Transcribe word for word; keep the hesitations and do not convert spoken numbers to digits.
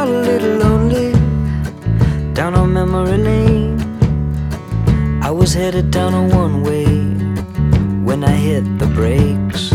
got a little lonely down on memory lane. I was headed down a one-way when I hit the brakes.